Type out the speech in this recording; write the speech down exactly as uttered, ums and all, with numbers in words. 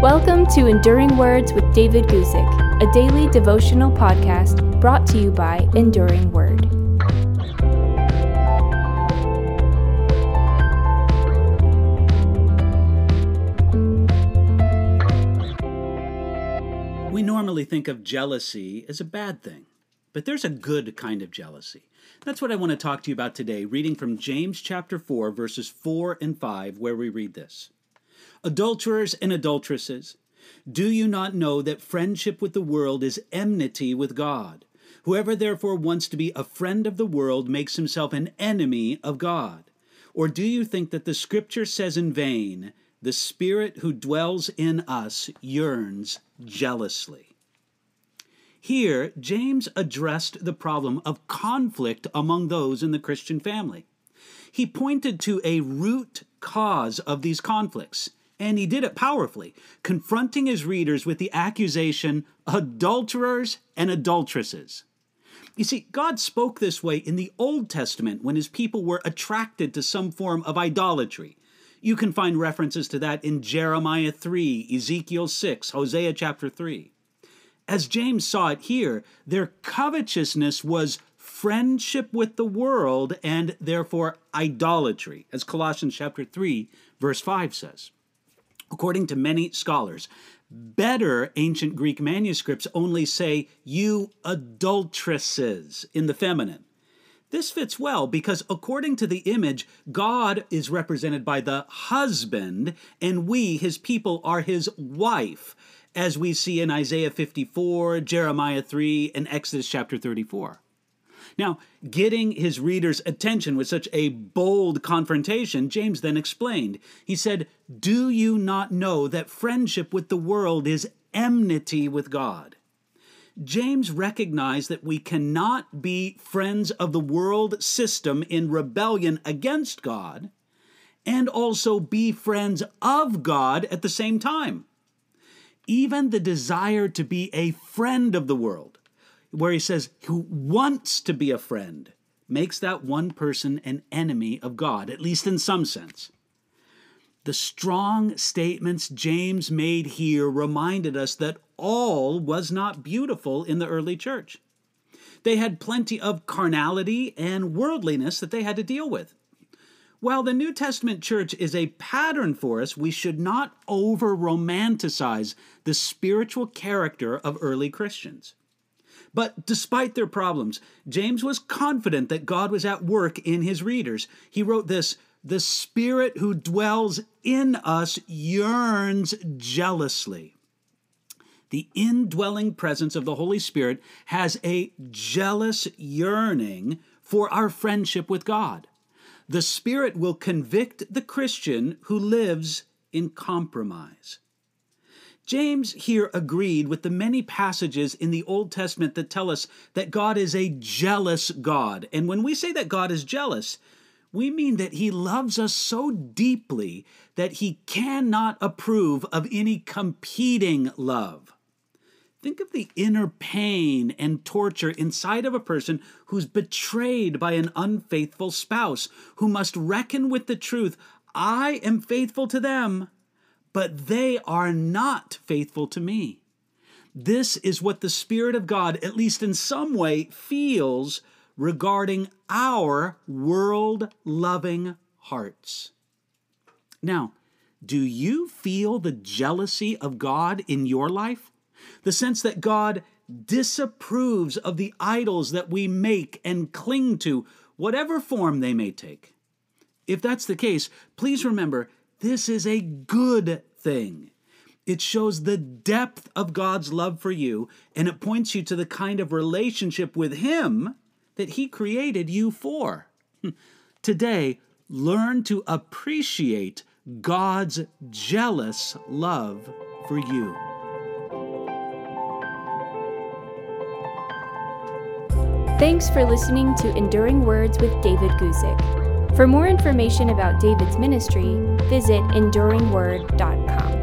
Welcome to Enduring Words with David Guzik, a daily devotional podcast brought to you by Enduring Word. We normally think of jealousy as a bad thing, but there's a good kind of jealousy. That's what I want to talk to you about today, reading from James chapter four, verses four and five, where we read this. Adulterers and adulteresses, do you not know that friendship with the world is enmity with God? Whoever therefore wants to be a friend of the world makes himself an enemy of God. Or do you think that the Scripture says in vain, the Spirit who dwells in us yearns jealously? Here, James addressed the problem of conflict among those in the Christian family. He pointed to a root cause of these conflicts, and he did it powerfully, confronting his readers with the accusation, adulterers and adulteresses. You see, God spoke this way in the Old Testament when his people were attracted to some form of idolatry. You can find references to that in Jeremiah three, Ezekiel six, Hosea chapter three. As James saw it here, their covetousness was friendship with the world and therefore idolatry, as Colossians chapter three, verse five says. According to many scholars, better ancient Greek manuscripts only say, you adulteresses, in the feminine. This fits well because according to the image, God is represented by the husband, and we, his people, are his wife, as we see in Isaiah fifty-four, Jeremiah three, and Exodus chapter thirty-four. Now, getting his readers' attention with such a bold confrontation, James then explained. He said, do you not know that friendship with the world is enmity with God? James recognized that we cannot be friends of the world system in rebellion against God and also be friends of God at the same time. Even the desire to be a friend of the world, where he says, who wants to be a friend, makes that one person an enemy of God, at least in some sense. The strong statements James made here reminded us that all was not beautiful in the early church. They had plenty of carnality and worldliness that they had to deal with. While the New Testament church is a pattern for us, we should not over-romanticize the spiritual character of early Christians. But despite their problems, James was confident that God was at work in his readers. He wrote this, the Spirit who dwells in us yearns jealously. The indwelling presence of the Holy Spirit has a jealous yearning for our friendship with God. The Spirit will convict the Christian who lives in compromise. James here agreed with the many passages in the Old Testament that tell us that God is a jealous God. And when we say that God is jealous, we mean that he loves us so deeply that he cannot approve of any competing love. Think of the inner pain and torture inside of a person who's betrayed by an unfaithful spouse, who must reckon with the truth, I am faithful to them, but they are not faithful to me. This is what the Spirit of God, at least in some way, feels regarding our world-loving hearts. Now, do you feel the jealousy of God in your life? The sense that God disapproves of the idols that we make and cling to, whatever form they may take? If that's the case, please remember, this is a good thing. It shows the depth of God's love for you, and it points you to the kind of relationship with him that he created you for. Today, learn to appreciate God's jealous love for you. Thanks for listening to Enduring Words with David Guzik. For more information about David's ministry, visit enduring word dot com.